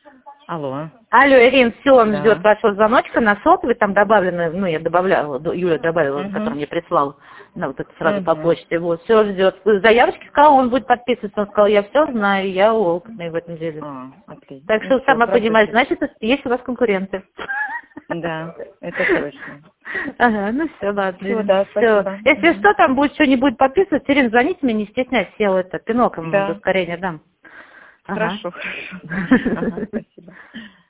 Алло. Алло, Ирин, все, он Да. ждет вашего звоночка на сотовый, там добавлено, ну, я добавляла, Юля добавила, который мне прислал, на вот это сразу по почте, вот, все ждет. Заявочки сказал, он будет подписываться, он сказал, я все знаю, я опытный в этом деле. Отлично. Так что, сама понимаешь, значит, есть у вас конкуренты. Да, это точно. Ага, ну все, ладно. Всё, да, спасибо. Если что, там будет что-нибудь подписывать, Ирина, звоните мне, не стесняйтесь, я это пиноком Да. ускорение дам. Ага. Хорошо, хорошо. Ага, спасибо.